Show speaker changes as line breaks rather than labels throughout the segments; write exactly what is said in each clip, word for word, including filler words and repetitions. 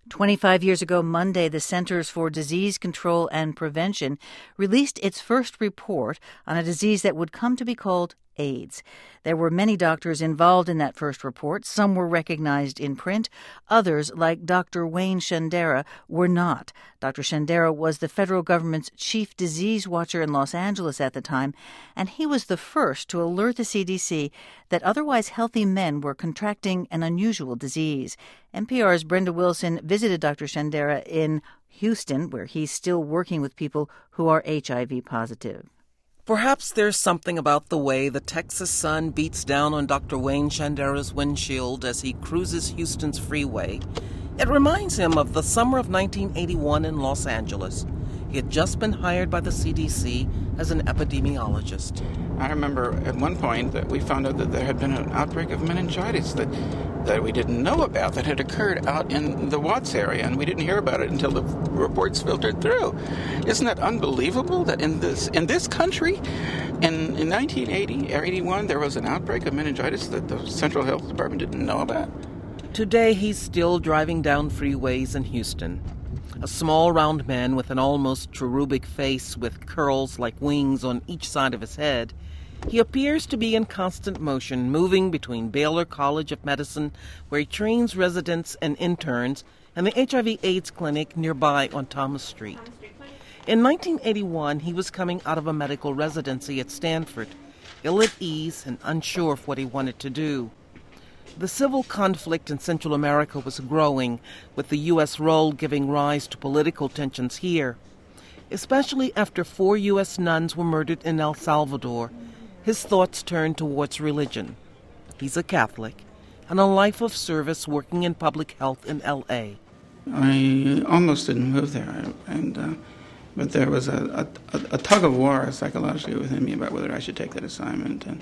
twenty-five years ago Monday, the Centers for Disease Control and Prevention released its first report on a disease that would come to be called AIDS. There were many doctors involved in that first report. Some were recognized in print. Others, like Doctor Wayne Shandera, were not. Doctor Shandera was the federal government's chief disease watcher in Los Angeles at the time, and he was the first to alert the C D C that otherwise healthy men were contracting an unusual disease. N P R's Brenda Wilson visited Doctor Shandera in Houston, where he's still working with people who are H I V positive.
Perhaps there's something about the way the Texas sun beats down on Doctor Wayne Shandera's windshield as he cruises Houston's freeway. It reminds him of the summer of nineteen eighty-one in Los Angeles. He had just been hired by the C D C as an epidemiologist.
I remember at one point that we found out that there had been an outbreak of meningitis that, that we didn't know about, that had occurred out in the Watts area, and we didn't hear about it until the reports filtered through. Isn't that unbelievable that in this in this country, in, in nineteen eighty or eighty-one, there was an outbreak of meningitis that the Central Health Department didn't know about?
Today, he's still driving down freeways in Houston. A small, round man with an almost cherubic face with curls like wings on each side of his head. He appears to be in constant motion, moving between Baylor College of Medicine, where he trains residents and interns, and the H I V AIDS clinic nearby on Thomas Street. In nineteen eighty-one, he was coming out of a medical residency at Stanford, ill at ease and unsure of what he wanted to do. The civil conflict in Central America was growing, with the U S role giving rise to political tensions here. Especially after four U S nuns were murdered in El Salvador, his thoughts turned towards religion. He's a Catholic, and a life of service working in public health in L A.
I almost didn't move there, and uh, but there was a, a, a tug of war psychologically within me about whether I should take that assignment. And,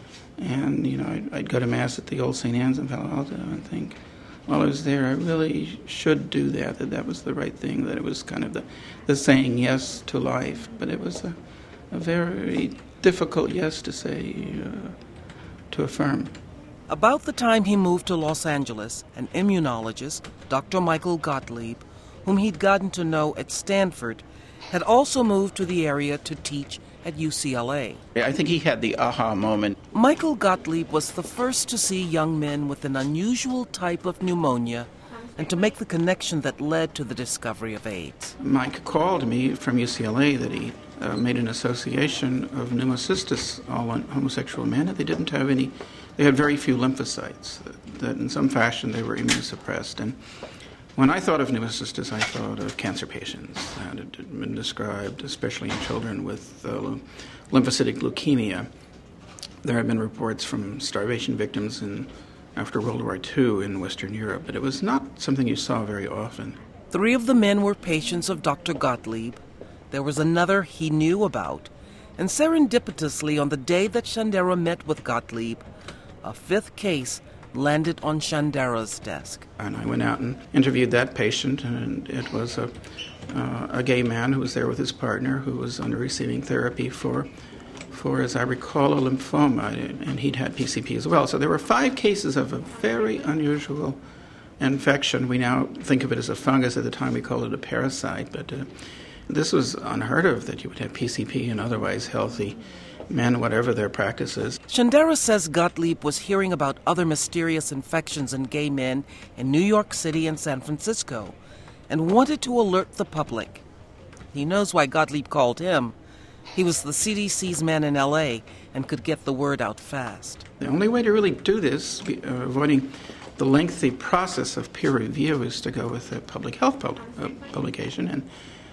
and you know, I'd, I'd go to Mass at the old Saint Anne's in Palo Alto and think, while I was there, I really should do that, that that was the right thing, that it was kind of the, the saying yes to life. But it was a, a very difficult yes to say, uh, to affirm.
About the time he moved to Los Angeles, an immunologist, Doctor Michael Gottlieb, whom he'd gotten to know at Stanford, had also moved to the area to teach at U C L A.
I think he had the aha moment.
Michael Gottlieb was the first to see young men with an unusual type of pneumonia and to make the connection that led to the discovery of AIDS.
Mike called me from U C L A that he uh, made an association of pneumocystis, all on homosexual men, and they didn't have any, they had very few lymphocytes, that, that in some fashion they were immunosuppressed. And when I thought of pneumocystis, I thought of cancer patients that had been described, especially in children with uh, lymphocytic leukemia. There have been reports from starvation victims in, after World War Two in Western Europe, but it was not something you saw very often.
Three of the men were patients of Doctor Gottlieb. There was another he knew about. And serendipitously, on the day that Shandera met with Gottlieb, a fifth case landed on Shandera's desk.
And I went out and interviewed that patient, and it was a, uh, a gay man who was there with his partner who was under receiving therapy for, for, as I recall, a lymphoma, and he'd had P C P as well. So there were five cases of a very unusual infection. We now think of it as a fungus. At the time we called it a parasite, but uh, this was unheard of, that you would have P C P in otherwise healthy men, whatever their practices.
Shandera says Gottlieb was hearing about other mysterious infections in gay men in New York City and San Francisco and wanted to alert the public. He knows why Gottlieb called him. He was the C D C's man in L A and could get the word out fast.
The only way to really do this, uh, avoiding the lengthy process of peer review, is to go with a public health pub- uh, publication. And,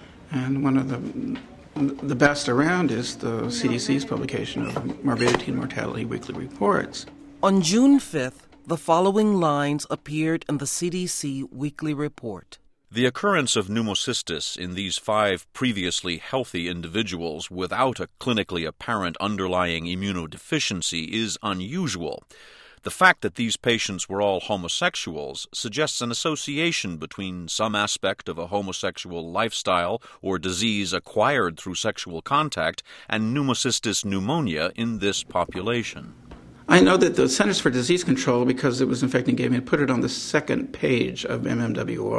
and one of the The best around is the C D C's publication of Morbidity and Mortality Weekly Reports.
On June fifth, the following lines appeared in the C D C Weekly Report.
The occurrence of pneumocystis in these five previously healthy individuals without a clinically apparent underlying immunodeficiency is unusual. The fact that these patients were all homosexuals suggests an association between some aspect of a homosexual lifestyle or disease acquired through sexual contact and pneumocystis pneumonia in this population.
I know that the Centers for Disease Control, because it was infecting gay men, put it on the second page of M M W R.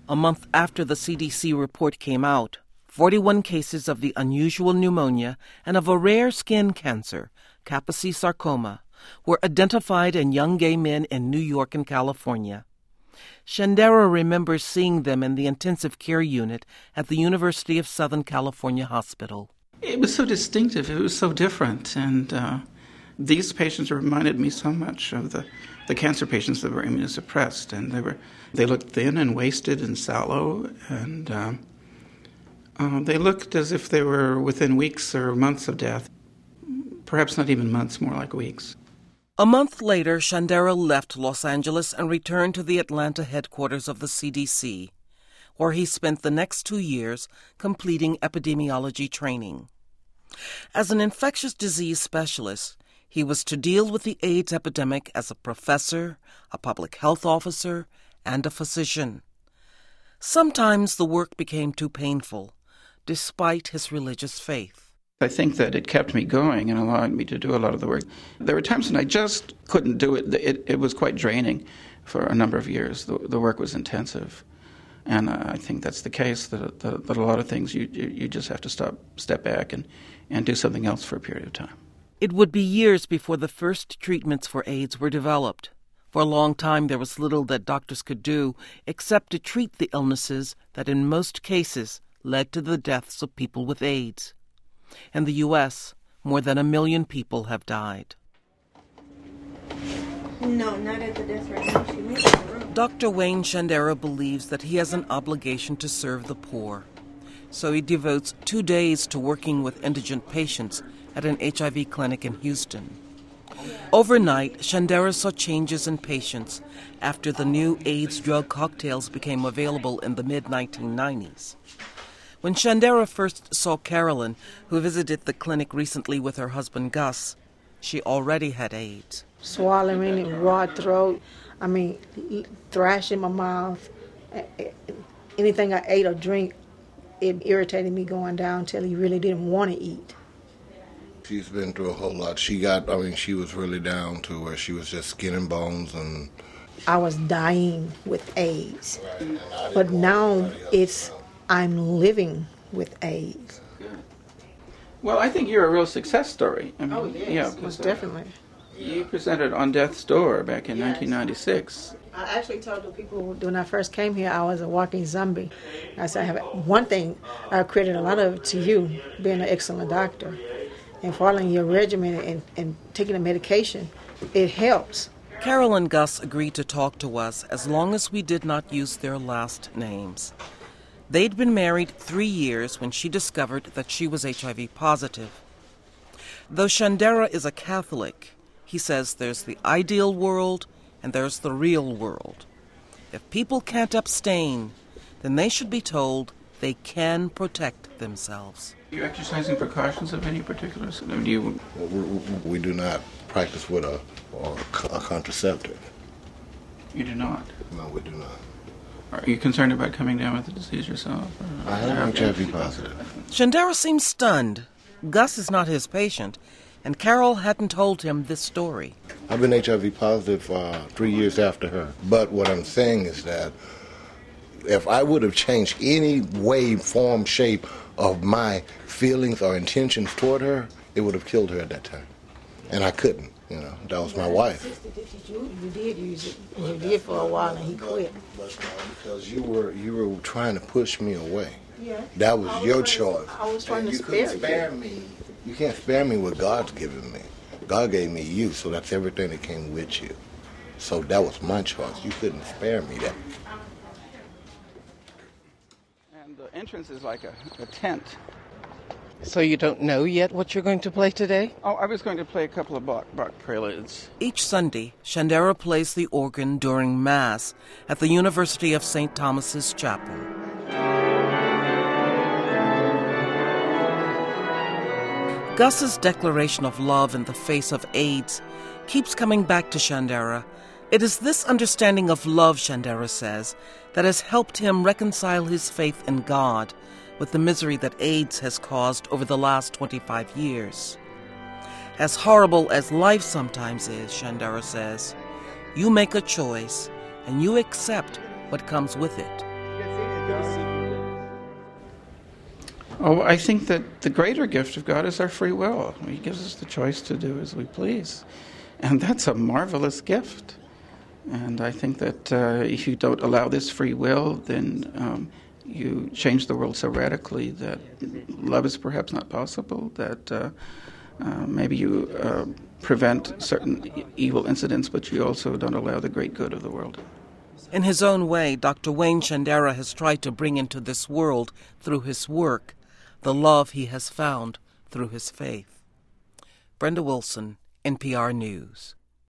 A month after the C D C report came out, forty-one cases of the unusual pneumonia and of a rare skin cancer, Kaposi sarcoma, were identified in young gay men in New York and California. Shandera remembers seeing them in the intensive care unit at the University of Southern California Hospital.
It was so distinctive. It was so different. And uh, these patients reminded me so much of the, the cancer patients that were immunosuppressed. And they were they looked thin and wasted and sallow. And uh, uh, they looked as if they were within weeks or months of death. Perhaps not even months, more like weeks.
A month later, Shandera left Los Angeles and returned to the Atlanta headquarters of the C D C, where he spent the next two years completing epidemiology training. As an infectious disease specialist, he was to deal with the AIDS epidemic as a professor, a public health officer, and a physician. Sometimes the work became too painful, despite his religious faith.
I think that it kept me going and allowed me to do a lot of the work. There were times when I just couldn't do it. It, it was quite draining for a number of years. The, the work was intensive. And uh, I think that's the case, that, that, that a lot of things you, you, you just have to stop, step back and, and do something else for a period of time.
It would be years before the first treatments for AIDS were developed. For a long time, there was little that doctors could do except to treat the illnesses that in most cases led to the deaths of people with AIDS. In the U S, more than a million people have died.
No, not at the death rate. No, she made it in the room.
Doctor Wayne Shandera believes that he has an obligation to serve the poor. So he devotes two days to working with indigent patients at an H I V clinic in Houston. Overnight, Shandera saw changes in patients after the new AIDS drug cocktails became available in the mid nineteen nineties. When Shandera first saw Carolyn, who visited the clinic recently with her husband Gus, she already had AIDS.
Swallowing and raw throat, I mean, thrash in my mouth. Anything I ate or drink, it irritated me going down till he really didn't want to eat.
She's been through a whole lot. She got, I mean, she was really down to where she was just skin and bones. And
I was dying with AIDS. But now it's, I'm living with AIDS.
Well, I think you're a real success story. I mean,
Oh, yes,
yeah,
most
uh,
definitely.
You presented on Death's Door back in
Yes.
nineteen ninety-six.
I actually told the people when I first came here I was a walking zombie. I said, I have one thing, I credit a lot of it to you, being an excellent doctor. And following your regimen and, and taking the medication, it helps.
Carol and Gus agreed to talk to us as long as we did not use their last names. They'd been married three years when she discovered that she was H I V positive. Though Shandera is a Catholic, he says there's the ideal world and there's the real world. If people can't abstain, then they should be told they can protect themselves.
Are you exercising precautions of any particular sort? Do you...
we, we do not practice with a, or a contraceptive.
You do not?
No, we do not.
Are you concerned about coming down with the disease yourself? Or...
I am H I V positive.
Shandera seems stunned. Gus is not his patient, and Carol hadn't told him this story.
I've been H I V positive uh, three years after her. But what I'm saying is that if I would have changed any way, form, shape of my feelings or intentions toward her, it would have killed her at that time. And I couldn't, you know. That was my wife.
You, you did use it. You did for a while, and he quit.
Because you were you were trying to push me away.
Yeah.
That was,
I was
your
trying
choice.
To, I was trying
and
to
you
spare
couldn't spare
you.
me. You can't spare me what God's given me. God gave me you, so that's everything that came with you. So that was my choice. You couldn't spare me that.
And the entrance is like a, a tent.
So you don't know yet what you're going to play today?
Oh, I was going to play a couple of Bach, Bach preludes.
Each Sunday, Shandera plays the organ during Mass at the University of Saint Thomas's Chapel. Gus's declaration of love in the face of AIDS keeps coming back to Shandera. It is this understanding of love, Shandera says, that has helped him reconcile his faith in God with the misery that AIDS has caused over the last twenty-five years. As horrible as life sometimes is, Shandera says, you make a choice and you accept what comes with it.
Oh, I think that the greater gift of God is our free will. He gives us the choice to do as we please. And that's a marvelous gift. And I think that uh, if you don't allow this free will, then um, you change the world so radically that love is perhaps not possible, that uh, uh, maybe you uh, prevent certain e- evil incidents, but you also don't allow the great good of the world.
In his own way, Doctor Wayne Shandera has tried to bring into this world, through his work, the love he has found through his faith. Brenda Wilson, N P R News.